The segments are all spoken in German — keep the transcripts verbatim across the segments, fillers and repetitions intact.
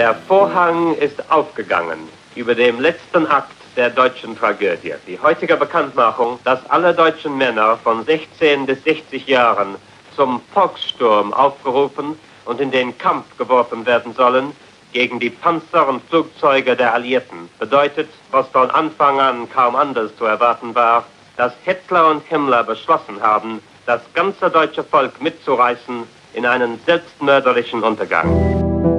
Der Vorhang ist aufgegangen über dem letzten Akt der deutschen Tragödie. Die heutige Bekanntmachung, dass alle deutschen Männer von sechzehn bis sechzig Jahren zum Volkssturm aufgerufen und in den Kampf geworfen werden sollen gegen die Panzer und Flugzeuge der Alliierten, bedeutet, was von Anfang an kaum anders zu erwarten war, dass Hitler und Himmler beschlossen haben, das ganze deutsche Volk mitzureißen in einen selbstmörderlichen Untergang.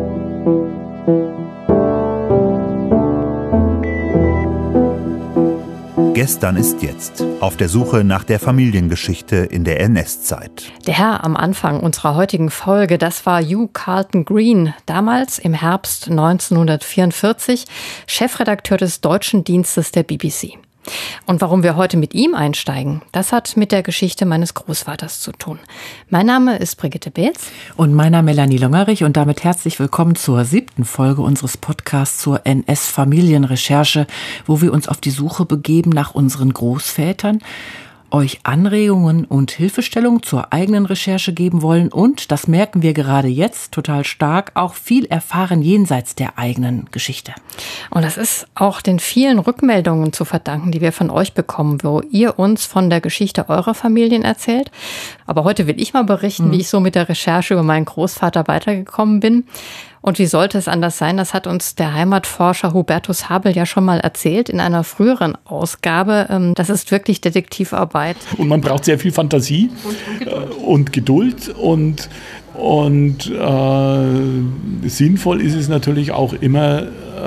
Gestern ist jetzt. Auf der Suche nach der Familiengeschichte in der N S-Zeit. Der Herr am Anfang unserer heutigen Folge, das war Hugh Carlton Green, damals im Herbst neunzehnhundertvierundvierzig Chefredakteur des Deutschen Dienstes der B B C. Und warum wir heute mit ihm einsteigen, das hat mit der Geschichte meines Großvaters zu tun. Mein Name ist Brigitte Beetz. Und mein Name Melanie Longerich und damit herzlich willkommen zur siebten Folge unseres Podcasts zur N S-Familienrecherche, wo wir uns auf die Suche begeben nach unseren Großvätern, euch Anregungen und Hilfestellungen zur eigenen Recherche geben wollen und, das merken wir gerade jetzt total stark, auch viel erfahren jenseits der eigenen Geschichte. Und das ist auch den vielen Rückmeldungen zu verdanken, die wir von euch bekommen, wo ihr uns von der Geschichte eurer Familien erzählt. Aber heute will ich mal berichten, mhm. wie ich so mit der Recherche über meinen Großvater weitergekommen bin. Und wie sollte es anders sein? Das hat uns der Heimatforscher Hubertus Habel ja schon mal erzählt in einer früheren Ausgabe. Das ist wirklich Detektivarbeit. Und man braucht sehr viel Fantasie und Geduld. Und, und, und äh, sinnvoll ist es natürlich auch immer,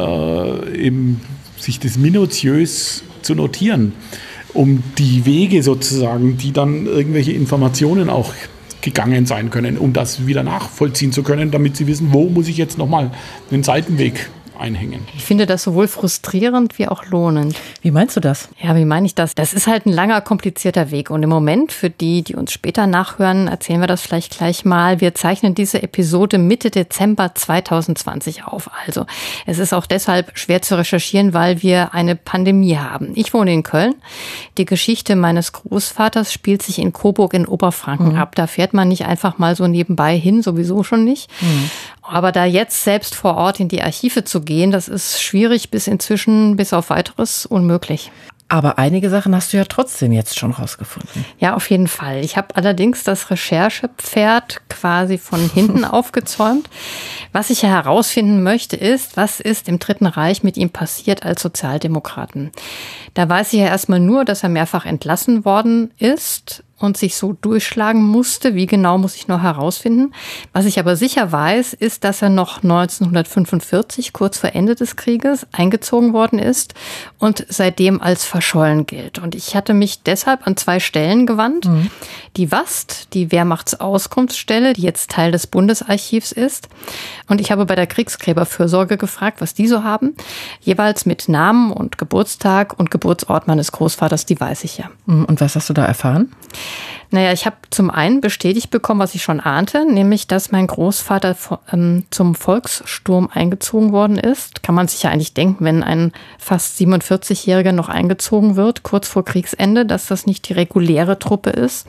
äh, eben sich das minutiös zu notieren, um die Wege sozusagen, die dann irgendwelche Informationen auch gegangen sein können, um das wieder nachvollziehen zu können, damit sie wissen, wo muss ich jetzt nochmal den Seitenweg einhängen. Ich finde das sowohl frustrierend wie auch lohnend. Wie meinst du das? Ja, wie meine ich das? Das ist halt ein langer, komplizierter Weg. Und im Moment, für die, die uns später nachhören, erzählen wir das vielleicht gleich mal. Wir zeichnen diese Episode Mitte Dezember zweitausendzwanzig auf. Also es ist auch deshalb schwer zu recherchieren, weil wir eine Pandemie haben. Ich wohne in Köln. Die Geschichte meines Großvaters spielt sich in Coburg in Oberfranken mhm. ab. Da fährt man nicht einfach mal so nebenbei hin, sowieso schon nicht. Mhm. Aber da jetzt selbst vor Ort in die Archive zu gehen, das ist schwierig bis inzwischen, bis auf Weiteres unmöglich. Aber einige Sachen hast du ja trotzdem jetzt schon rausgefunden. Ja, auf jeden Fall. Ich habe allerdings das Recherchepferd quasi von hinten aufgezäumt. Was ich ja herausfinden möchte, ist, was ist im Dritten Reich mit ihm passiert als Sozialdemokraten? Da weiß ich ja erstmal nur, dass er mehrfach entlassen worden ist und sich so durchschlagen musste. Wie genau, muss ich noch herausfinden. Was ich aber sicher weiß, ist, dass er noch neunzehnhundertfünfundvierzig, kurz vor Ende des Krieges, eingezogen worden ist und seitdem als verschollen gilt. Und ich hatte mich deshalb an zwei Stellen gewandt. Mhm. Die W A S T, die Wehrmachtsauskunftsstelle, die jetzt Teil des Bundesarchivs ist. Und ich habe bei der Kriegsgräberfürsorge gefragt, was die so haben. Jeweils mit Namen und Geburtstag und Geburtsort meines Großvaters, die weiß ich ja. Und was hast du da erfahren? Naja, ich habe zum einen bestätigt bekommen, was ich schon ahnte, nämlich, dass mein Großvater ähm, zum Volkssturm eingezogen worden ist. Kann man sich ja eigentlich denken, wenn ein fast siebenundvierzigjähriger noch eingezogen wird, kurz vor Kriegsende, dass das nicht die reguläre Truppe ist.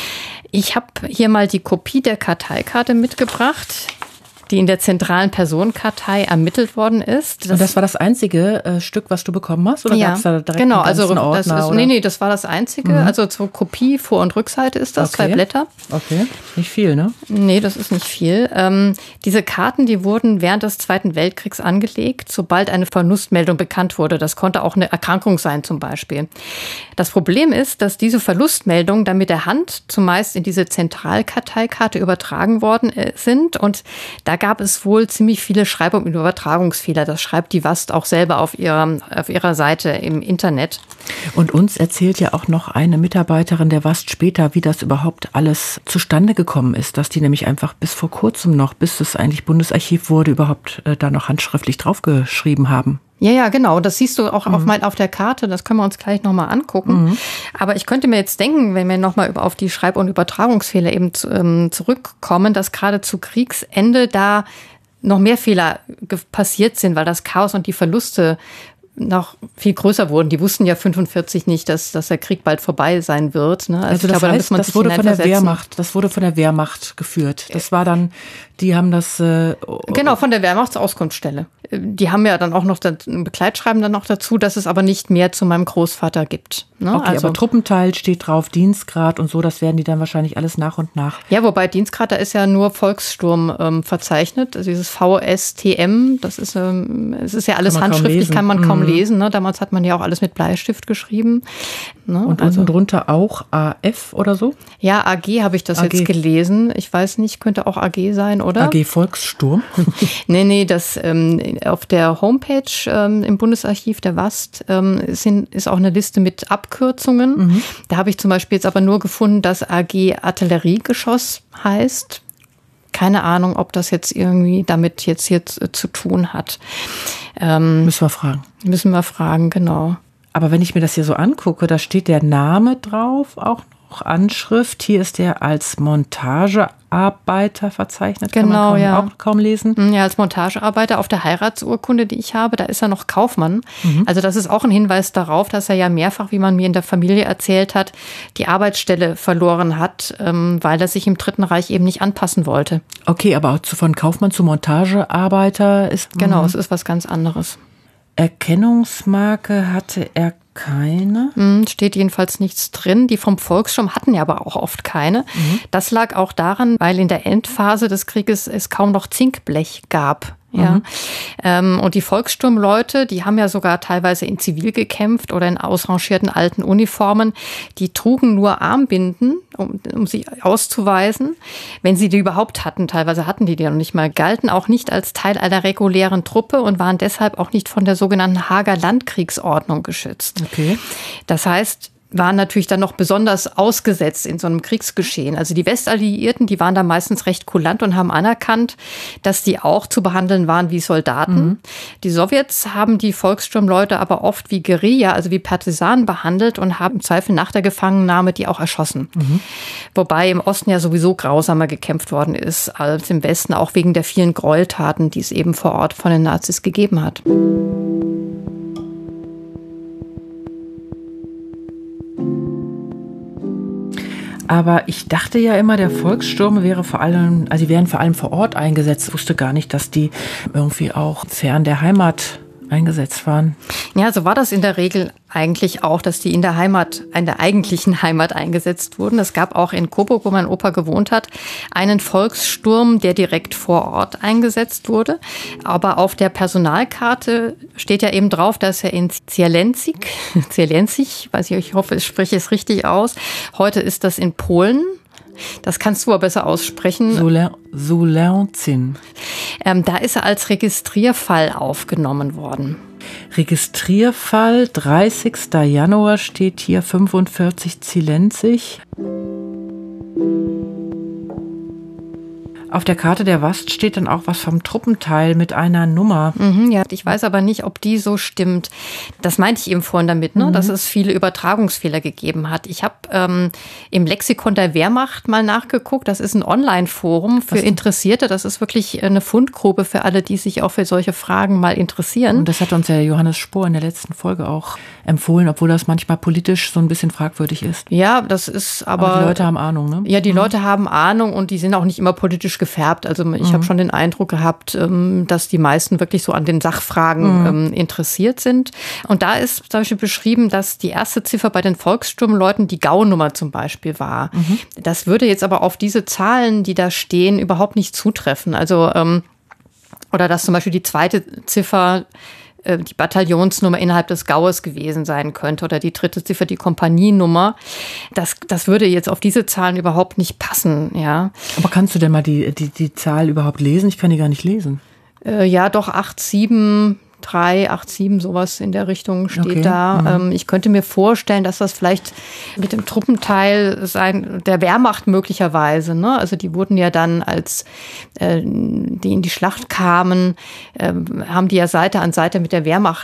Ich habe hier mal die Kopie der Karteikarte mitgebracht, die in der zentralen Personenkartei ermittelt worden ist. Das, und das war das einzige äh, Stück, was du bekommen hast? Oder ja, gab's da direkt genau, einen ganzen also Ordner, das ist, oder? nee, nee, das war das einzige. Mhm. Also zur Kopie, Vor- und Rückseite ist das, okay. zwei Blätter. Okay, nicht viel, ne? Nee, das ist nicht viel. Ähm, diese Karten, die wurden während des Zweiten Weltkriegs angelegt, sobald eine Verlustmeldung bekannt wurde. Das konnte auch eine Erkrankung sein zum Beispiel. Das Problem ist, dass diese Verlustmeldungen dann mit der Hand zumeist in diese Zentralkarteikarte übertragen worden sind und da gab es wohl ziemlich viele Schreib- und Übertragungsfehler. Das schreibt die W A S T auch selber auf ihrer, auf ihrer Seite im Internet. Und uns erzählt ja auch noch eine Mitarbeiterin der W A S T später, wie das überhaupt alles zustande gekommen ist. Dass die nämlich einfach bis vor kurzem noch, bis es eigentlich Bundesarchiv wurde, überhaupt äh, da noch handschriftlich draufgeschrieben haben. Ja, ja, genau. Das siehst du auch mhm. auf, mein, auf der Karte. Das können wir uns gleich nochmal angucken. Mhm. Aber ich könnte mir jetzt denken, wenn wir nochmal auf die Schreib- und Übertragungsfehler eben zu, ähm, zurückkommen, dass gerade zu Kriegsende da noch mehr Fehler passiert sind, weil das Chaos und die Verluste noch viel größer wurden. Die wussten ja fünfundvierzig nicht, dass, dass der Krieg bald vorbei sein wird. Ne? Also, also das ich glaube, heißt, da muss man das sich wurde von der hineinversetzen. Wehrmacht, das wurde von der Wehrmacht geführt. Das war dann, die haben das... Äh, genau, von der Wehrmachtsauskunftsstelle. Die haben ja dann auch noch ein Begleitschreiben dann noch dazu, dass es aber nicht mehr zu meinem Großvater gibt. Ne? Okay, also, aber Truppenteil steht drauf, Dienstgrad und so, das werden die dann wahrscheinlich alles nach und nach. Ja, wobei Dienstgrad, da ist ja nur Volkssturm ähm, verzeichnet. Also dieses V S T M, das ist, ähm, es ist ja alles kann handschriftlich, kann man kaum mhm. lesen. Ne? Damals hat man ja auch alles mit Bleistift geschrieben. Ne? Und also, unten drunter auch A F oder so? Ja, A G habe ich das A G. jetzt gelesen. Ich weiß nicht, könnte auch A G sein, oder? A G Volkssturm? nee, nee, das ähm, auf der Homepage ähm, im Bundesarchiv der W A S T ähm, sind, ist auch eine Liste mit Abkürzungen. Mhm. Da habe ich zum Beispiel jetzt aber nur gefunden, dass A G Artilleriegeschoss heißt. Keine Ahnung, ob das jetzt irgendwie damit jetzt hier zu, zu tun hat. Ähm, müssen wir fragen. Müssen wir fragen, genau. Aber wenn ich mir das hier so angucke, da steht der Name drauf, auch noch Anschrift. Hier ist der als Montagearbeiter verzeichnet. Genau, kann man kaum, ja. auch kaum lesen. Ja, als Montagearbeiter auf der Heiratsurkunde, die ich habe, da ist er noch Kaufmann. Mhm. Also das ist auch ein Hinweis darauf, dass er ja mehrfach, wie man mir in der Familie erzählt hat, die Arbeitsstelle verloren hat, weil er sich im Dritten Reich eben nicht anpassen wollte. Okay, aber auch von Kaufmann zu Montagearbeiter ist... Genau, es ist was ganz anderes. Erkennungsmarke hatte er keine. Steht jedenfalls nichts drin. Die vom Volkssturm hatten ja aber auch oft keine. Mhm. Das lag auch daran, weil in der Endphase des Krieges es kaum noch Zinkblech gab. Ja. Mhm. Ähm, und die Volkssturmleute, die haben ja sogar teilweise in Zivil gekämpft oder in ausrangierten alten Uniformen. Die trugen nur Armbinden, um, um sich auszuweisen, wenn sie die überhaupt hatten. Teilweise hatten die die noch nicht mal, galten auch nicht als Teil einer regulären Truppe und waren deshalb auch nicht von der sogenannten Haager Landkriegsordnung geschützt. Okay. Das heißt, waren natürlich dann noch besonders ausgesetzt in so einem Kriegsgeschehen. Also die Westalliierten, die waren da meistens recht kulant und haben anerkannt, dass die auch zu behandeln waren wie Soldaten. Mhm. Die Sowjets haben die Volkssturmleute aber oft wie Guerilla, also wie Partisanen behandelt und haben im Zweifel nach der Gefangennahme die auch erschossen. Mhm. Wobei im Osten ja sowieso grausamer gekämpft worden ist als im Westen, auch wegen der vielen Gräueltaten, die es eben vor Ort von den Nazis gegeben hat. Aber ich dachte ja immer, der Volkssturm wäre vor allem, also die wären vor allem vor Ort eingesetzt. Ich wusste gar nicht, dass die irgendwie auch fern der Heimat eingesetzt waren. Ja, so war das in der Regel eigentlich auch, dass die in der Heimat, in der eigentlichen Heimat eingesetzt wurden. Es gab auch in Coburg, wo mein Opa gewohnt hat, einen Volkssturm, der direkt vor Ort eingesetzt wurde. Aber auf der Personalkarte steht ja eben drauf, dass er in Zielenzik, Zielenzik, weiß ich, ich hoffe, ich spreche es richtig aus. Heute ist das in Polen. Das kannst du aber besser aussprechen. Sulęcin. Ähm, da ist er als Registrierfall aufgenommen worden. Registrierfall, dreißigster Januar steht hier, fünfundvierzig Zielenzik. Auf der Karte der W A S T steht dann auch was vom Truppenteil mit einer Nummer. Mhm, ja, ich weiß aber nicht, ob die so stimmt. Das meinte ich eben vorhin damit, ne, mhm. dass es viele Übertragungsfehler gegeben hat. Ich habe ähm, im Lexikon der Wehrmacht mal nachgeguckt. Das ist ein Online-Forum für was? Interessierte. Das ist wirklich eine Fundgrube für alle, die sich auch für solche Fragen mal interessieren. Und das hat uns ja Johannes Spohr in der letzten Folge auch empfohlen, obwohl das manchmal politisch so ein bisschen fragwürdig ist. Ja, das ist aber... Aber die Leute haben Ahnung, ne? Ja, die mhm. Leute haben Ahnung und die sind auch nicht immer politisch gefärbt. Also ich mhm. habe schon den Eindruck gehabt, dass die meisten wirklich so an den Sachfragen mhm. interessiert sind. Und da ist zum Beispiel beschrieben, dass die erste Ziffer bei den Volkssturmleuten die Gau-Nummer zum Beispiel war. Mhm. Das würde jetzt aber auf diese Zahlen, die da stehen, überhaupt nicht zutreffen. Also oder dass zum Beispiel die zweite Ziffer die Bataillonsnummer innerhalb des Gaues gewesen sein könnte oder die dritte Ziffer die Kompanienummer. Das, das würde jetzt auf diese Zahlen überhaupt nicht passen, ja. Aber kannst du denn mal die, die, die Zahl überhaupt lesen? Ich kann die gar nicht lesen. Äh, ja, doch, acht sieben drei, acht sieben, sowas in der Richtung steht okay. da. Mhm. Ähm, ich könnte mir vorstellen, dass das vielleicht mit dem Truppenteil sein, der Wehrmacht möglicherweise, ne? Also die wurden ja dann, als äh, die in die Schlacht kamen, äh, haben die ja Seite an Seite mit der Wehrmacht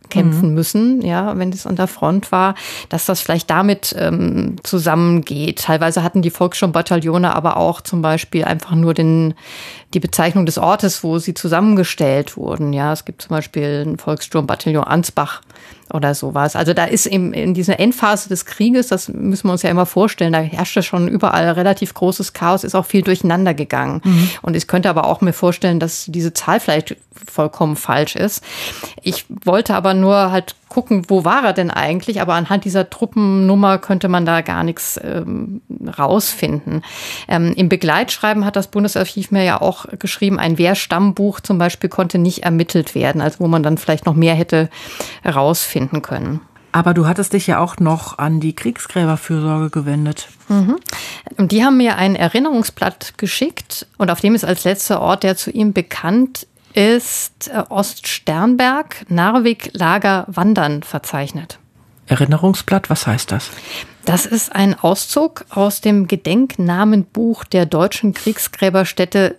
kämpfen mhm. müssen, ja, wenn es an der Front war, dass das vielleicht damit ähm, zusammengeht. Teilweise hatten die Volkssturmbataillone aber auch zum Beispiel einfach nur den, die Bezeichnung des Ortes, wo sie zusammengestellt wurden. Ja, es gibt zum Beispiel ein Volkssturmbataillon Ansbach oder sowas. Also da ist eben in dieser Endphase des Krieges, das müssen wir uns ja immer vorstellen, da herrschte schon überall relativ großes Chaos, ist auch viel durcheinander gegangen. Mhm. Und ich könnte aber auch mir vorstellen, dass diese Zahl vielleicht vollkommen falsch ist. Ich wollte aber nur halt gucken, wo war er denn eigentlich? Aber anhand dieser Truppennummer könnte man da gar nichts ähm, rausfinden. Ähm, im Begleitschreiben hat das Bundesarchiv mir ja auch geschrieben, ein Wehrstammbuch zum Beispiel konnte nicht ermittelt werden, also wo man dann vielleicht noch mehr hätte herausfinden können. Aber du hattest dich ja auch noch an die Kriegsgräberfürsorge gewendet. Mhm. Und die haben mir ein Erinnerungsblatt geschickt und auf dem ist als letzter Ort, der zu ihm bekannt ist, Oststernberg, Narvik, Lager, Wandern verzeichnet. Erinnerungsblatt, was heißt das? Das ist ein Auszug aus dem Gedenknamenbuch der deutschen Kriegsgräberstätte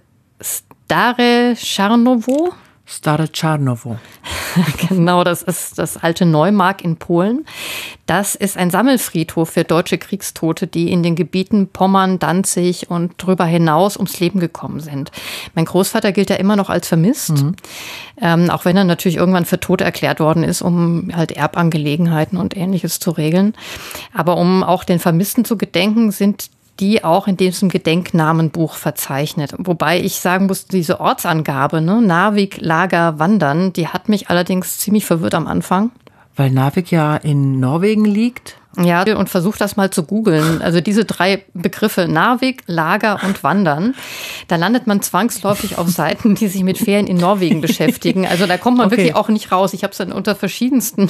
Stare Czarnowo. Stare Czarnowo. Genau, das ist das alte Neumark in Polen. Das ist ein Sammelfriedhof für deutsche Kriegstote, die in den Gebieten Pommern, Danzig und darüber hinaus ums Leben gekommen sind. Mein Großvater gilt ja immer noch als vermisst, mhm. ähm, auch wenn er natürlich irgendwann für tot erklärt worden ist, um halt Erbangelegenheiten und Ähnliches zu regeln. Aber um auch den Vermissten zu gedenken, sind die auch in diesem Gedenknamenbuch verzeichnet. Wobei ich sagen muss, diese Ortsangabe, ne, Narvik, Lager, Wandern, die hat mich allerdings ziemlich verwirrt am Anfang. Weil Narvik ja in Norwegen liegt. Ja, und versuch das mal zu googeln. Also diese drei Begriffe, Narvik, Lager und Wandern, da landet man zwangsläufig auf Seiten, die sich mit Ferien in Norwegen beschäftigen. Also da kommt man okay. wirklich auch nicht raus. Ich habe es dann unter verschiedensten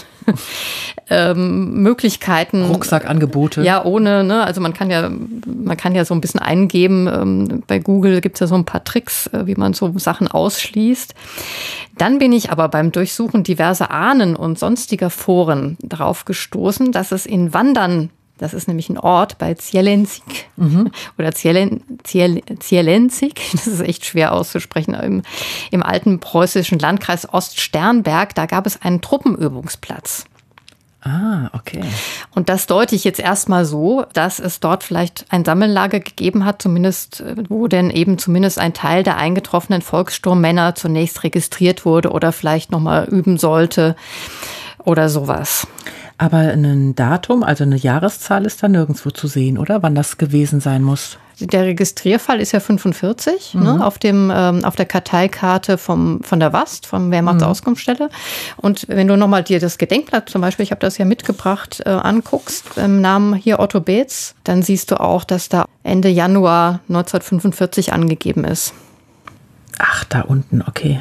ähm, Möglichkeiten. Rucksackangebote. Ja, ohne, ne, also man kann ja, man kann ja so ein bisschen eingeben. Ähm, bei Google gibt es ja so ein paar Tricks, äh, wie man so Sachen ausschließt. Dann bin ich aber beim Durchsuchen diverser Ahnen und sonstiger Foren darauf gestoßen, dass es in Wandern, das ist nämlich ein Ort bei Zielenzik mhm. oder Zielen, Ziel, Zielenzik, das ist echt schwer auszusprechen, im, im alten preußischen Landkreis Oststernberg, da gab es einen Truppenübungsplatz. Ah, okay. Und das deute ich jetzt erstmal so, dass es dort vielleicht ein Sammellager gegeben hat, zumindest, wo denn eben zumindest ein Teil der eingetroffenen Volkssturmmänner zunächst registriert wurde oder vielleicht nochmal üben sollte oder sowas. Aber ein Datum, also eine Jahreszahl ist da nirgendwo zu sehen, oder? Wann das gewesen sein muss? Der Registrierfall ist ja fünfundvierzig, mhm. ne, auf dem ähm, auf der Karteikarte vom von der W A S T, vom Wehrmachtsauskunftsstelle. Und wenn du nochmal dir das Gedenkblatt zum Beispiel, ich habe das ja mitgebracht, äh, anguckst, im Namen hier Otto Beetz, dann siehst du auch, dass da Ende Januar neunzehnhundertfünfundvierzig angegeben ist. Ach, da unten, okay.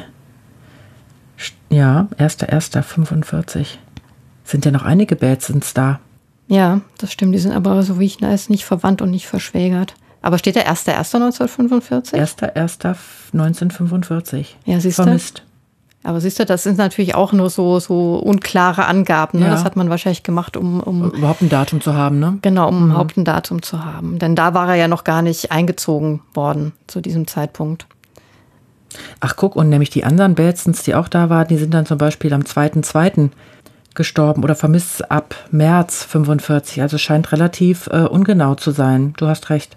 Ja, erster erster fünfundvierzig. Sind ja noch einige Beetzens da. Ja, das stimmt. Die sind aber, so wie ich weiß, nicht verwandt und nicht verschwägert. Aber steht der erster erster neunzehnhundertfünfundvierzig? erster erster neunzehnhundertfünfundvierzig. Ja, siehst du. Vermisst. Aber siehst du, das sind natürlich auch nur so, so unklare Angaben. Ne? Ja. Das hat man wahrscheinlich gemacht, um, um überhaupt ein Datum zu haben, ne? Genau, um mhm. überhaupt ein Datum zu haben. Denn da war er ja noch gar nicht eingezogen worden zu diesem Zeitpunkt. Ach guck, und nämlich die anderen Beetzens, die auch da waren, die sind dann zum Beispiel am zweiten zweiten gestorben oder vermisst ab März fünfundvierzig. Also scheint relativ äh, ungenau zu sein. Du hast recht.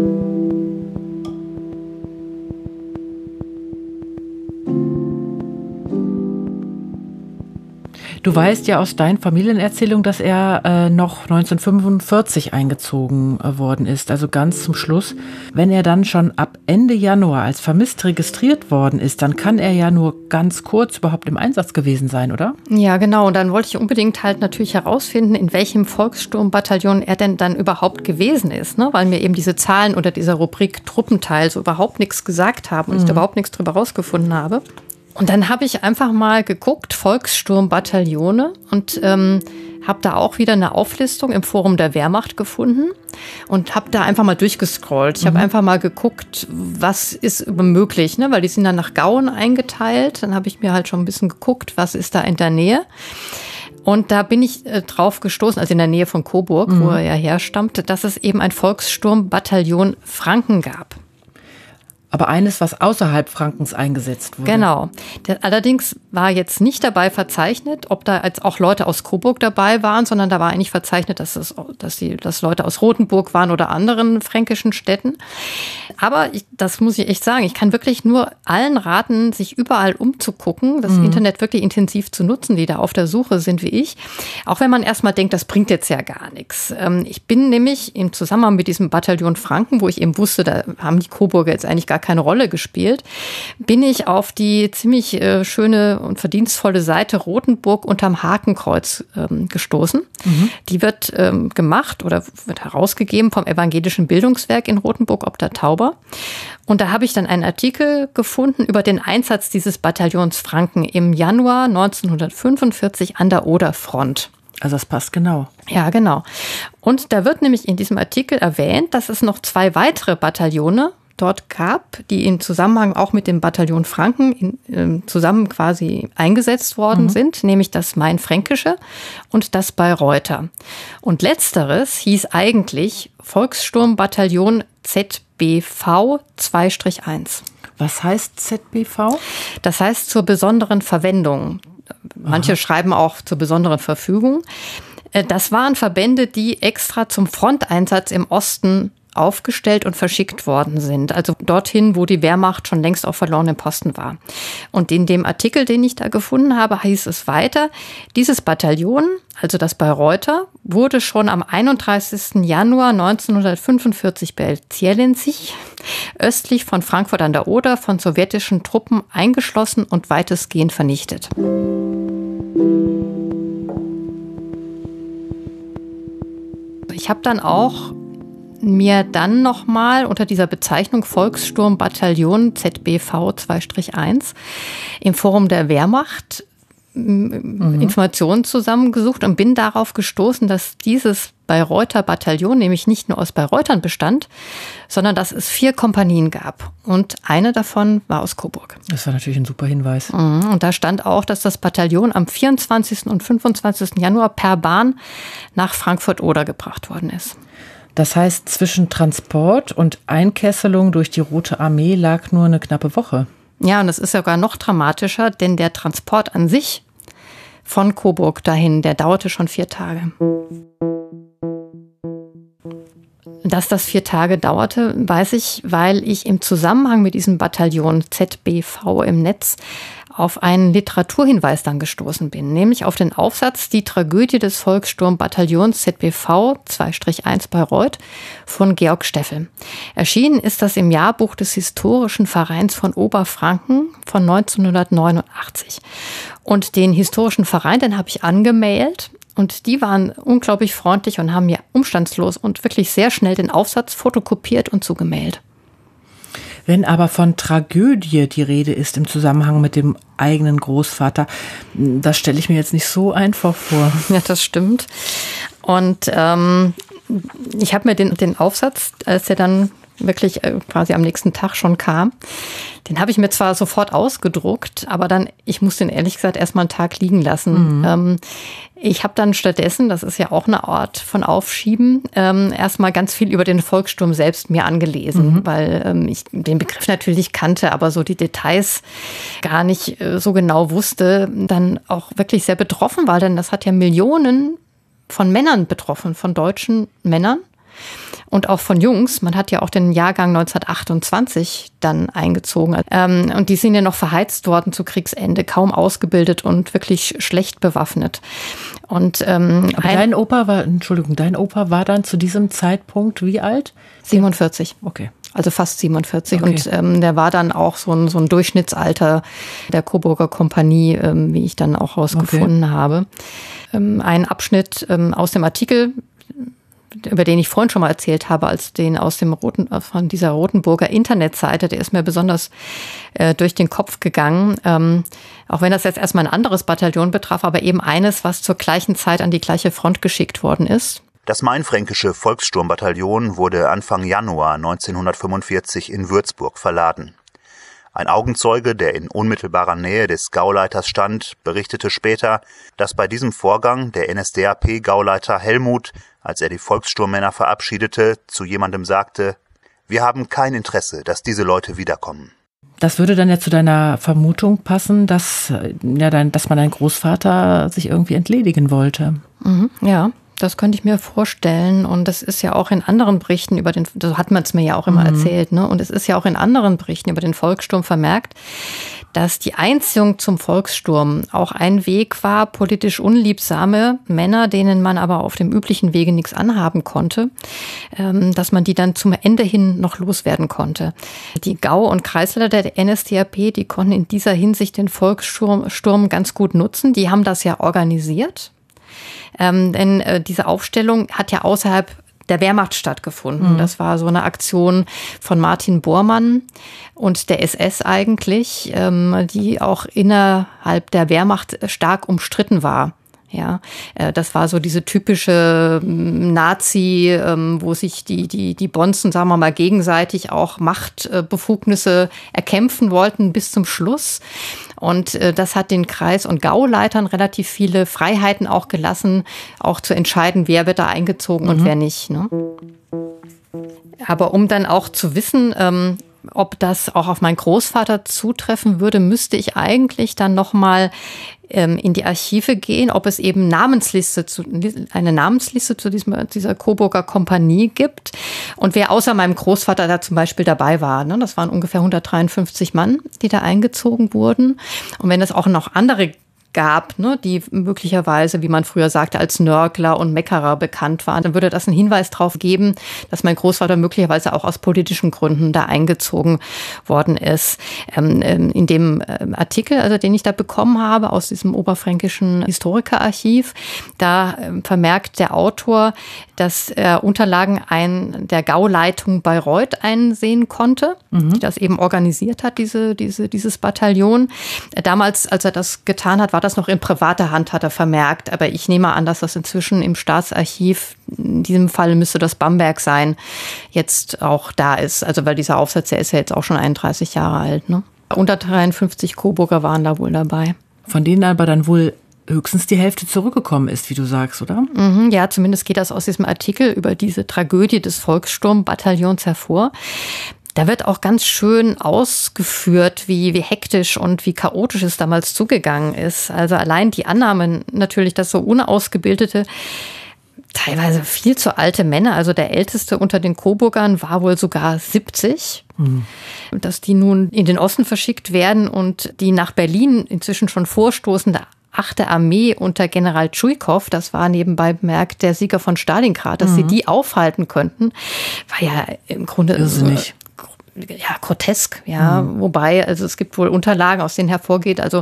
Du weißt ja aus deinen Familienerzählungen, dass er äh, noch neunzehnhundertfünfundvierzig eingezogen äh, worden ist, also ganz zum Schluss. Wenn er dann schon ab Ende Januar als vermisst registriert worden ist, dann kann er ja nur ganz kurz überhaupt im Einsatz gewesen sein, oder? Ja, genau. Und dann wollte ich unbedingt halt natürlich herausfinden, in welchem Volkssturmbataillon er denn dann überhaupt gewesen ist, ne? Weil mir eben diese Zahlen unter dieser Rubrik Truppenteil so überhaupt nichts gesagt haben und mhm. ich überhaupt nichts drüber rausgefunden habe. Und dann habe ich einfach mal geguckt, Volkssturmbataillone, und ähm, habe da auch wieder eine Auflistung im Forum der Wehrmacht gefunden und habe da einfach mal durchgescrollt. Ich mhm. habe einfach mal geguckt, was ist möglich, ne? Weil die sind dann nach Gauen eingeteilt. Dann habe ich mir halt schon ein bisschen geguckt, was ist da in der Nähe. Und da bin ich äh, drauf gestoßen, also in der Nähe von Coburg, mhm. wo er ja herstammte, dass es eben ein Volkssturmbataillon Franken gab. Aber eines, was außerhalb Frankens eingesetzt wurde. Genau. Der, allerdings war jetzt nicht dabei verzeichnet, ob da jetzt auch Leute aus Coburg dabei waren, sondern da war eigentlich verzeichnet, dass es, dass die, dass Leute aus Rothenburg waren oder anderen fränkischen Städten. Aber ich, das muss ich echt sagen, ich kann wirklich nur allen raten, sich überall umzugucken, das mhm. Internet wirklich intensiv zu nutzen, die da auf der Suche sind wie ich. Auch wenn man erstmal denkt, das bringt jetzt ja gar nichts. Ich bin nämlich im Zusammenhang mit diesem Bataillon Franken, wo ich eben wusste, da haben die Coburger jetzt eigentlich gar keine Rolle gespielt, bin ich auf die ziemlich äh, schöne und verdienstvolle Seite Rothenburg unterm Hakenkreuz ähm, gestoßen. Mhm. Die wird ähm, gemacht oder wird herausgegeben vom Evangelischen Bildungswerk in Rothenburg ob der Tauber. Und da habe ich dann einen Artikel gefunden über den Einsatz dieses Bataillons Franken im Januar neunzehnhundertfünfundvierzig an der Oderfront. Also das passt genau. Ja, genau. Und da wird nämlich in diesem Artikel erwähnt, dass es noch zwei weitere Bataillone dort gab, die im Zusammenhang auch mit dem Bataillon Franken in, äh, zusammen quasi eingesetzt worden mhm. sind, nämlich das Mainfränkische und das Bayreuther. Und letzteres hieß eigentlich Volkssturmbataillon Z B V zwei eins. Was heißt Z B V? Das heißt zur besonderen Verwendung. Manche Aha. schreiben auch zur besonderen Verfügung. Das waren Verbände, die extra zum Fronteinsatz im Osten aufgestellt und verschickt worden sind. Also dorthin, wo die Wehrmacht schon längst auf verlorenen Posten war. Und in dem Artikel, den ich da gefunden habe, hieß es weiter, dieses Bataillon, also das Bayreuther, wurde schon am einunddreißigsten Januar neunzehnhundertfünfundvierzig bei Zielinzig, östlich von Frankfurt an der Oder, von sowjetischen Truppen eingeschlossen und weitestgehend vernichtet. Ich habe dann auch mir dann nochmal unter dieser Bezeichnung Volkssturmbataillon Z B V zwei eins im Forum der Wehrmacht mhm. Informationen zusammengesucht und bin darauf gestoßen, dass dieses Bayreuther Bataillon nämlich nicht nur aus Bayreutern bestand, sondern dass es vier Kompanien gab. Und eine davon war aus Coburg. Das war natürlich ein super Hinweis. Mhm. Und da stand auch, dass das Bataillon am vierundzwanzigsten und fünfundzwanzigsten Januar per Bahn nach Frankfurt-Oder gebracht worden ist. Das heißt, zwischen Transport und Einkesselung durch die Rote Armee lag nur eine knappe Woche. Ja, und das ist sogar noch dramatischer, denn der Transport an sich von Coburg dahin, der dauerte schon vier Tage. Dass das vier Tage dauerte, weiß ich, weil ich im Zusammenhang mit diesem Bataillon Z B V im Netz auf einen Literaturhinweis dann gestoßen bin, nämlich auf den Aufsatz Die Tragödie des Volkssturmbataillons Z B V zwei eins Bayreuth von Georg Steffel. Erschienen ist das im Jahrbuch des Historischen Vereins von Oberfranken von neunzehnhundertneunundachtzig. Und den Historischen Verein, den habe ich angemailt. Und die waren unglaublich freundlich und haben mir umstandslos und wirklich sehr schnell den Aufsatz fotokopiert und zugemailt. Wenn aber von Tragödie die Rede ist im Zusammenhang mit dem eigenen Großvater, das stelle ich mir jetzt nicht so einfach vor. Ja, das stimmt. Und ähm, ich habe mir den, den Aufsatz, als der dann wirklich quasi am nächsten Tag schon kam, den habe ich mir zwar sofort ausgedruckt, aber dann, ich musste ihn ehrlich gesagt erstmal einen Tag liegen lassen. Mhm. Ähm, ich habe dann stattdessen, das ist ja auch eine Art von Aufschieben, ähm, erstmal ganz viel über den Volkssturm selbst mir angelesen, mhm. weil ähm, ich den Begriff natürlich kannte, aber so die Details gar nicht äh, so genau wusste, dann auch wirklich sehr betroffen war, denn das hat ja Millionen von Männern betroffen, von deutschen Männern. Und auch von Jungs. Man hat ja auch den Jahrgang neunzehnhundertachtundzwanzig dann eingezogen. Ähm, und die sind ja noch verheizt worden zu Kriegsende, kaum ausgebildet und wirklich schlecht bewaffnet. Und ähm, Aber dein Opa war, Entschuldigung, dein Opa war dann zu diesem Zeitpunkt wie alt? siebenundvierzig. Okay. Also fast siebenundvierzig. Okay. Und ähm, der war dann auch so ein, so ein Durchschnittsalter der Coburger Kompanie, ähm, wie ich dann auch rausgefunden okay. habe. Ähm, ein Abschnitt ähm, aus dem Artikel, über den ich vorhin schon mal erzählt habe, als den aus dem Roten, von dieser Rothenburger Internetseite, der ist mir besonders äh, durch den Kopf gegangen. Ähm, auch wenn das jetzt erstmal ein anderes Bataillon betraf, aber eben eines, was zur gleichen Zeit an die gleiche Front geschickt worden ist. Das Mainfränkische Volkssturmbataillon wurde Anfang Januar neunzehnhundertfünfundvierzig in Würzburg verladen. Ein Augenzeuge, der in unmittelbarer Nähe des Gauleiters stand, berichtete später, dass bei diesem Vorgang der N S D A P-Gauleiter Helmut, als er die Volkssturmmänner verabschiedete, zu jemandem sagte: Wir haben kein Interesse, dass diese Leute wiederkommen. Das würde dann ja zu deiner Vermutung passen, dass, ja, dein, dass man dein Großvater sich irgendwie entledigen wollte. Mhm, ja. Das könnte ich mir vorstellen. Und das ist ja auch in anderen Berichten über den, so hat man es mir ja auch immer mhm. erzählt, ne? Und es ist ja auch in anderen Berichten über den Volkssturm vermerkt, dass die Einziehung zum Volkssturm auch ein Weg war, politisch unliebsame Männer, denen man aber auf dem üblichen Wege nichts anhaben konnte, dass man die dann zum Ende hin noch loswerden konnte. Die Gau- und Kreisleiter der N S D A P, die konnten in dieser Hinsicht den Volkssturm Sturm ganz gut nutzen. Die haben das ja organisiert. Ähm, denn äh, diese Aufstellung hat ja außerhalb der Wehrmacht stattgefunden. Mhm. Das war so eine Aktion von Martin Bormann und der S S eigentlich, ähm, die auch innerhalb der Wehrmacht stark umstritten war. Ja, äh, das war so diese typische Nazi, ähm, wo sich die, die, die Bonzen, sagen wir mal, gegenseitig auch Machtbefugnisse erkämpfen wollten bis zum Schluss. Und äh, das hat den Kreis- und Gauleitern relativ viele Freiheiten auch gelassen, auch zu entscheiden, wer wird da eingezogen mhm. und wer nicht. Ne? Aber um dann auch zu wissen, ähm, ob das auch auf meinen Großvater zutreffen würde, müsste ich eigentlich dann nochmal ähm, in die Archive gehen, ob es eben Namensliste zu, eine Namensliste zu diesem, dieser Coburger Kompanie gibt und wer außer meinem Großvater da zum Beispiel dabei war. Ne? Das waren ungefähr hundertdreiundfünfzig Mann, die da eingezogen wurden. Und wenn es auch noch andere gab, ne, die möglicherweise, wie man früher sagte, als Nörgler und Meckerer bekannt waren, dann würde das einen Hinweis darauf geben, dass mein Großvater möglicherweise auch aus politischen Gründen da eingezogen worden ist. Ähm, in dem Artikel, also den ich da bekommen habe aus diesem oberfränkischen Historikerarchiv, da vermerkt der Autor, dass er Unterlagen ein, der Gauleitung Bayreuth einsehen konnte, mhm. die das eben organisiert hat, diese, diese, dieses Bataillon. Damals, als er das getan hat, war das noch in privater Hand, hat er vermerkt. Aber ich nehme an, dass das inzwischen im Staatsarchiv, in diesem Fall müsste das Bamberg sein, jetzt auch da ist. Also weil dieser Aufsatz, der ist ja jetzt auch schon einunddreißig Jahre alt. Ne? Unter dreiundfünfzig Coburger waren da wohl dabei. Von denen aber dann wohl höchstens die Hälfte zurückgekommen ist, wie du sagst, oder? Mhm, ja, zumindest geht das aus diesem Artikel über diese Tragödie des Volkssturmbataillons hervor. Da wird auch ganz schön ausgeführt, wie, wie hektisch und wie chaotisch es damals zugegangen ist. Also allein die Annahme natürlich, dass so unausgebildete, teilweise viel zu alte Männer, also der älteste unter den Coburgern war wohl sogar siebzig, mhm. dass die nun in den Osten verschickt werden und die nach Berlin inzwischen schon vorstoßende achte Armee unter General Tschuikow, das war nebenbei bemerkt der Sieger von Stalingrad, dass mhm. sie die aufhalten könnten, war ja im Grunde irrsinnig. Ja, grotesk, ja, mhm. wobei, also es gibt wohl Unterlagen, aus denen hervorgeht, also,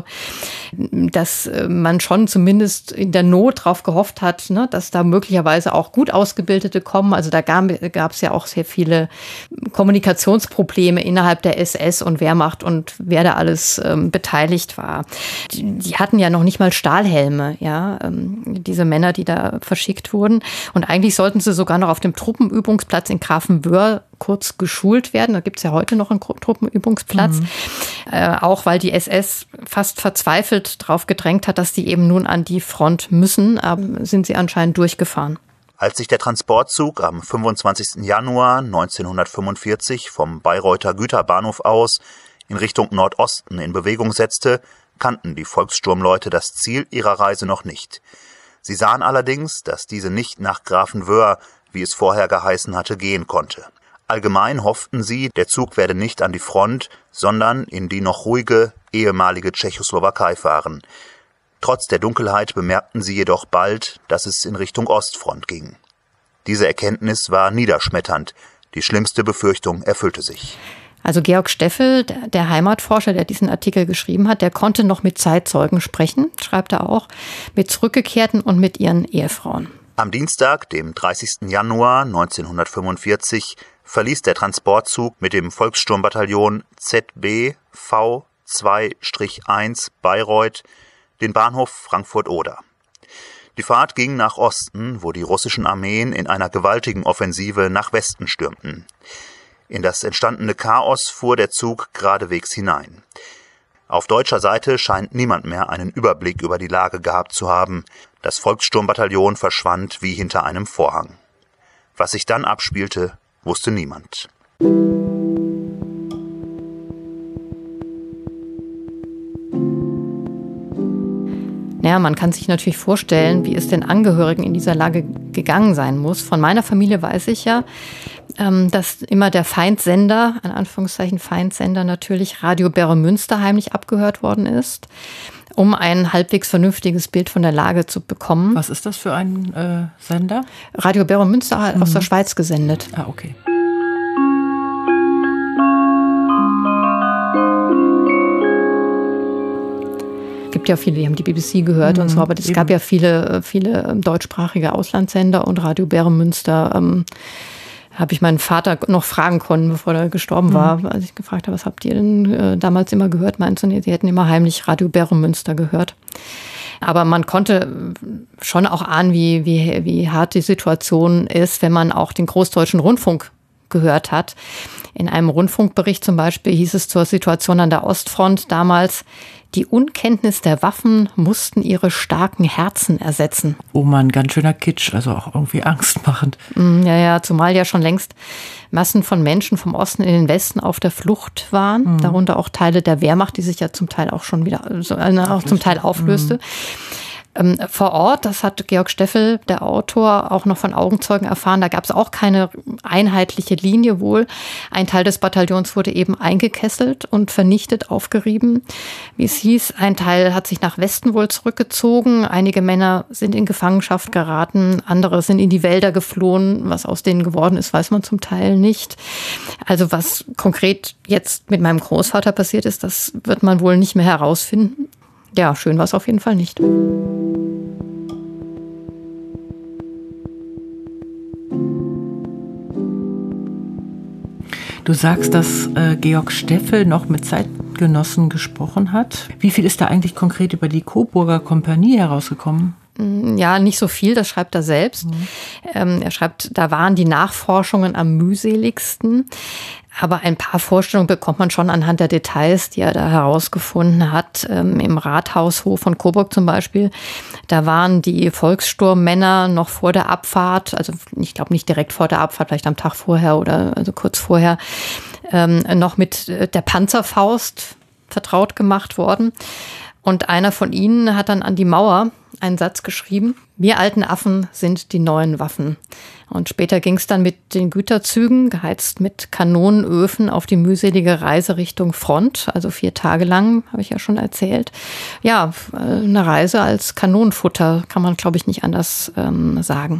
dass man schon zumindest in der Not drauf gehofft hat, ne, dass da möglicherweise auch gut Ausgebildete kommen, also da gab es ja auch sehr viele Kommunikationsprobleme innerhalb der S S und Wehrmacht und wer da alles ähm, beteiligt war. Die, die hatten ja noch nicht mal Stahlhelme, ja, ähm, diese Männer, die da verschickt wurden und eigentlich sollten sie sogar noch auf dem Truppenübungsplatz in Grafenwöhr kurz geschult werden. Da gibt es ja heute noch einen Truppenübungsplatz. Mhm. Äh, auch weil die S S fast verzweifelt drauf gedrängt hat, dass die eben nun an die Front müssen, aber sind sie anscheinend durchgefahren. Als sich der Transportzug am fünfundzwanzigsten Januar neunzehnhundertfünfundvierzig vom Bayreuther Güterbahnhof aus in Richtung Nordosten in Bewegung setzte, kannten die Volkssturmleute das Ziel ihrer Reise noch nicht. Sie sahen allerdings, dass diese nicht nach Grafenwöhr, wie es vorher geheißen hatte, gehen konnte. Allgemein hofften sie, der Zug werde nicht an die Front, sondern in die noch ruhige, ehemalige Tschechoslowakei fahren. Trotz der Dunkelheit bemerkten sie jedoch bald, dass es in Richtung Ostfront ging. Diese Erkenntnis war niederschmetternd. Die schlimmste Befürchtung erfüllte sich. Also Georg Steffel, der Heimatforscher, der diesen Artikel geschrieben hat, der konnte noch mit Zeitzeugen sprechen, schreibt er auch, mit Zurückgekehrten und mit ihren Ehefrauen. Am Dienstag, dem dreißigsten Januar neunzehnhundertfünfundvierzig, verließ der Transportzug mit dem Volkssturmbataillon Z B V zwei eins Bayreuth den Bahnhof Frankfurt-Oder. Die Fahrt ging nach Osten, wo die russischen Armeen in einer gewaltigen Offensive nach Westen stürmten. In das entstandene Chaos fuhr der Zug geradewegs hinein. Auf deutscher Seite scheint niemand mehr einen Überblick über die Lage gehabt zu haben. Das Volkssturmbataillon verschwand wie hinter einem Vorhang. Was sich dann abspielte, wusste niemand. Ja, man kann sich natürlich vorstellen, wie es den Angehörigen in dieser Lage gegangen sein muss. Von meiner Familie weiß ich ja, dass immer der Feindsender, in Anführungszeichen Feindsender, natürlich Radio Beromünster heimlich abgehört worden ist, um ein halbwegs vernünftiges Bild von der Lage zu bekommen. Was ist das für ein äh, Sender? Radio Beromünster hat mhm. aus der Schweiz gesendet. Ah, okay. Es gibt ja viele, die haben die B B C gehört mhm, und so, aber es gab ja viele, viele deutschsprachige Auslandssender und Radio Beromünster ähm, habe ich meinen Vater noch fragen können, bevor er gestorben war, mhm. als ich gefragt habe, was habt ihr denn äh, damals immer gehört? Meinst du, nee, sie hätten immer heimlich Radio Beromünster gehört. Aber man konnte schon auch ahnen, wie, wie, wie hart die Situation ist, wenn man auch den Großdeutschen Rundfunk gehört hat. In einem Rundfunkbericht zum Beispiel hieß es zur Situation an der Ostfront damals, die Unkenntnis der Waffen mussten ihre starken Herzen ersetzen. Oh Mann, ganz schöner Kitsch, also auch irgendwie angstmachend. Ja, ja, zumal ja schon längst Massen von Menschen vom Osten in den Westen auf der Flucht waren, mhm. darunter auch Teile der Wehrmacht, die sich ja zum Teil auch schon wieder, also auch zum Teil auflöste. Mhm. Ähm, vor Ort, das hat Georg Steffel, der Autor, auch noch von Augenzeugen erfahren, da gab es auch keine einheitliche Linie wohl. Ein Teil des Bataillons wurde eben eingekesselt und vernichtet, aufgerieben. Wie es hieß, ein Teil hat sich nach Westen wohl zurückgezogen. Einige Männer sind in Gefangenschaft geraten, andere sind in die Wälder geflohen. Was aus denen geworden ist, weiß man zum Teil nicht. Also was konkret jetzt mit meinem Großvater passiert ist, das wird man wohl nicht mehr herausfinden. Ja, schön war es auf jeden Fall nicht. Du sagst, dass äh, Georg Steffel noch mit Zeitgenossen gesprochen hat. Wie viel ist da eigentlich konkret über die Coburger Kompanie herausgekommen? Ja, nicht so viel, das schreibt er selbst. Mhm. Ähm, er schreibt, da waren die Nachforschungen am mühseligsten. Aber ein paar Vorstellungen bekommt man schon anhand der Details, die er da herausgefunden hat. Ähm, im Rathaushof von Coburg zum Beispiel, da waren die Volkssturmmänner noch vor der Abfahrt, also ich glaube nicht direkt vor der Abfahrt, vielleicht am Tag vorher oder also kurz vorher, ähm, noch mit der Panzerfaust vertraut gemacht worden. Und einer von ihnen hat dann an die Mauer einen Satz geschrieben: Wir alten Affen sind die neuen Waffen. Und später ging es dann mit den Güterzügen, geheizt mit Kanonenöfen, auf die mühselige Reise Richtung Front. Also vier Tage lang, habe ich ja schon erzählt. Ja, eine Reise als Kanonenfutter, kann man, glaube ich, nicht anders ähm, sagen.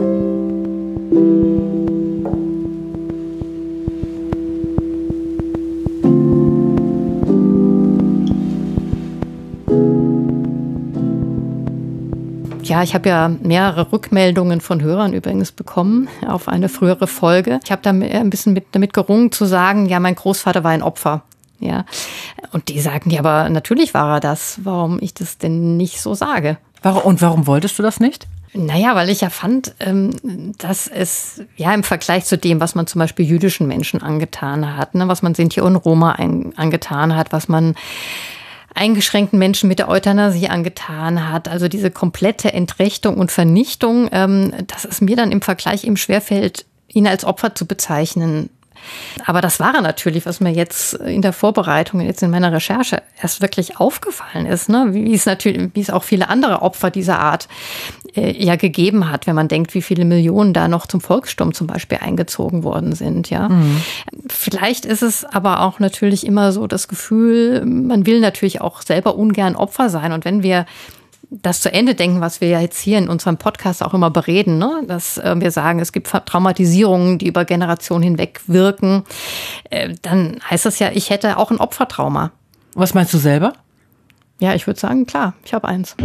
Ja, ich habe ja mehrere Rückmeldungen von Hörern übrigens bekommen auf eine frühere Folge. Ich habe da ein bisschen mit, damit gerungen zu sagen, ja, mein Großvater war ein Opfer. Ja, und die sagen, ja, aber natürlich war er das. Warum ich das denn nicht so sage? Und warum wolltest du das nicht? Naja, weil ich ja fand, dass es ja im Vergleich zu dem, was man zum Beispiel jüdischen Menschen angetan hat, ne, was man Sinti und Roma angetan hat, was man eingeschränkten Menschen mit der Euthanasie angetan hat, also diese komplette Entrechtung und Vernichtung, ähm, dass es mir dann im Vergleich eben schwerfällt, ihn als Opfer zu bezeichnen. Aber das war er natürlich, was mir jetzt in der Vorbereitung, jetzt in meiner Recherche erst wirklich aufgefallen ist, ne? Wie es natürlich, wie es auch viele andere Opfer dieser Art äh, ja gegeben hat, wenn man denkt, wie viele Millionen da noch zum Volkssturm zum Beispiel eingezogen worden sind, ja. Mhm. Vielleicht ist es aber auch natürlich immer so das Gefühl, man will natürlich auch selber ungern Opfer sein. Und wenn wir das zu Ende denken, was wir ja jetzt hier in unserem Podcast auch immer bereden, ne? Dass äh, wir sagen, es gibt Traumatisierungen, die über Generationen hinweg wirken, äh, dann heißt das ja, ich hätte auch ein Opfertrauma. Was meinst du selber? Ja, ich würde sagen, klar, ich habe eins.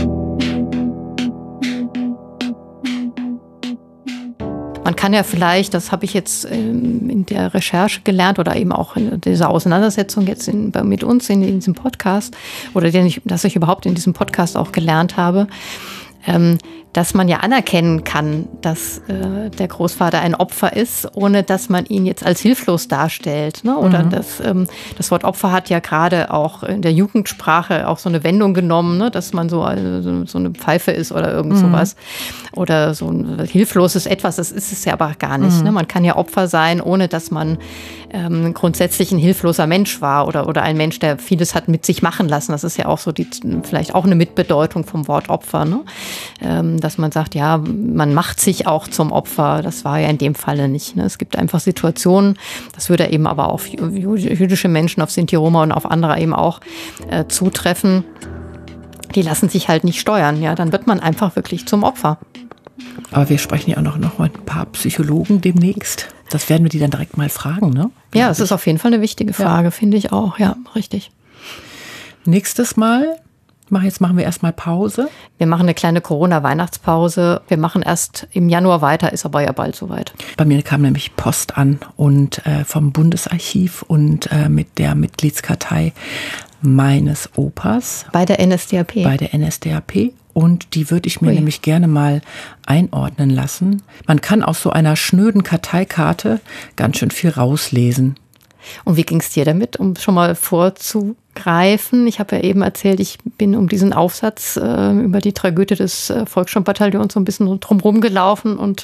Man kann ja vielleicht, das habe ich jetzt in der Recherche gelernt oder eben auch in dieser Auseinandersetzung jetzt in, mit uns in, in diesem Podcast oder den ich, dass ich überhaupt in diesem Podcast auch gelernt habe, ähm, dass man ja anerkennen kann, dass äh, der Großvater ein Opfer ist, ohne dass man ihn jetzt als hilflos darstellt. Ne? Oder mhm. das, ähm, das Wort Opfer hat ja gerade auch in der Jugendsprache auch so eine Wendung genommen, ne? Dass man so, also, so eine Pfeife ist oder irgend mhm. sowas. Oder so ein hilfloses Etwas, das ist es ja aber gar nicht. Mhm. Ne? Man kann ja Opfer sein, ohne dass man ähm, grundsätzlich ein hilfloser Mensch war oder, oder ein Mensch, der vieles hat mit sich machen lassen. Das ist ja auch so die, vielleicht auch eine Mitbedeutung vom Wort Opfer, ne? Ähm, dass man sagt, ja, man macht sich auch zum Opfer. Das war ja in dem Falle nicht. Ne? Es gibt einfach Situationen, das würde eben aber auf jüdische Menschen, auf Sinti-Roma und auf andere eben auch äh, zutreffen. Die lassen sich halt nicht steuern. Ja, dann wird man einfach wirklich zum Opfer. Aber wir sprechen ja auch noch, noch mit ein paar Psychologen demnächst. Das werden wir die dann direkt mal fragen, ne? Ja, es ist auf jeden Fall eine wichtige Frage, ja. Finde ich auch. Ja, richtig. Nächstes Mal, jetzt machen wir erstmal Pause. Wir machen eine kleine Corona-Weihnachtspause. Wir machen erst im Januar weiter, ist aber ja bald soweit. Bei mir kam nämlich Post an und äh, vom Bundesarchiv und äh, mit der Mitgliedskartei meines Opas. Bei der N S D A P. Bei der N S D A P. Und die würde ich mir Ui. nämlich gerne mal einordnen lassen. Man kann aus so einer schnöden Karteikarte ganz schön viel rauslesen. Und wie ging es dir damit, um schon mal vorzugreifen? Ich habe ja eben erzählt, ich bin um diesen Aufsatz äh, über die Tragödie des äh, Volkssturmbataillons so ein bisschen drumherum gelaufen und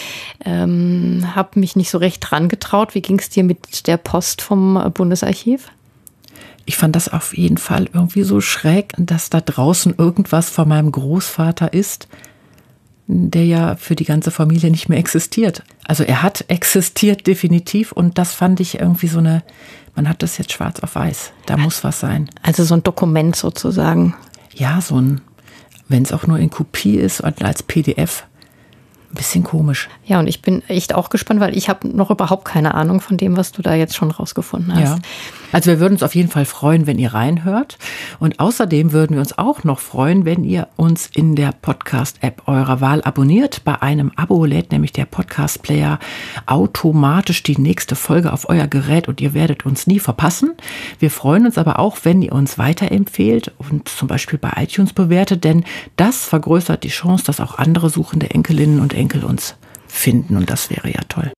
ähm, habe mich nicht so recht dran getraut. Wie ging es dir mit der Post vom Bundesarchiv? Ich fand das auf jeden Fall irgendwie so schräg, dass da draußen irgendwas von meinem Großvater ist, der ja für die ganze Familie nicht mehr existiert. Also er hat existiert definitiv und das fand ich irgendwie so eine, man hat das jetzt schwarz auf weiß, da muss was sein. Also so ein Dokument sozusagen. Ja, so ein, wenn es auch nur in Kopie ist und als P D F. Ein bisschen komisch. Ja, und ich bin echt auch gespannt, weil ich habe noch überhaupt keine Ahnung von dem, was du da jetzt schon rausgefunden hast. Ja. Also wir würden uns auf jeden Fall freuen, wenn ihr reinhört. Und außerdem würden wir uns auch noch freuen, wenn ihr uns in der Podcast-App eurer Wahl abonniert. Bei einem Abo lädt nämlich der Podcast-Player automatisch die nächste Folge auf euer Gerät und ihr werdet uns nie verpassen. Wir freuen uns aber auch, wenn ihr uns weiterempfehlt und zum Beispiel bei iTunes bewertet, denn das vergrößert die Chance, dass auch andere suchende Enkelinnen und Enkel uns finden und das wäre ja toll.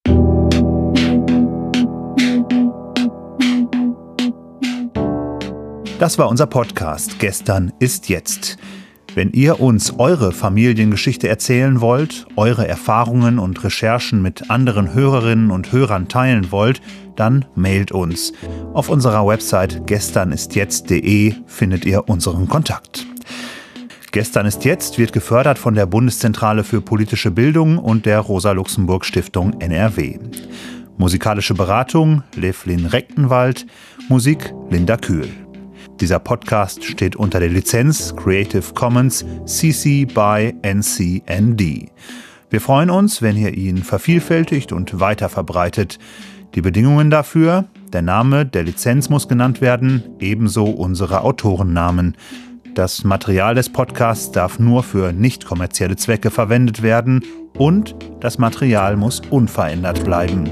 Das war unser Podcast Gestern ist jetzt. Wenn ihr uns eure Familiengeschichte erzählen wollt, eure Erfahrungen und Recherchen mit anderen Hörerinnen und Hörern teilen wollt, dann mailt uns. Auf unserer Website gesternistjetzt punkt de findet ihr unseren Kontakt. Gestern ist jetzt wird gefördert von der Bundeszentrale für politische Bildung und der Rosa-Luxemburg-Stiftung N R W. Musikalische Beratung Levlin Rechtenwald, Musik Linda Kühl. Dieser Podcast steht unter der Lizenz Creative Commons C C by N C N D. Wir freuen uns, wenn ihr ihn vervielfältigt und weiterverbreitet. Die Bedingungen dafür: der Name der Lizenz muss genannt werden, ebenso unsere Autorennamen. Das Material des Podcasts darf nur für nicht kommerzielle Zwecke verwendet werden und das Material muss unverändert bleiben.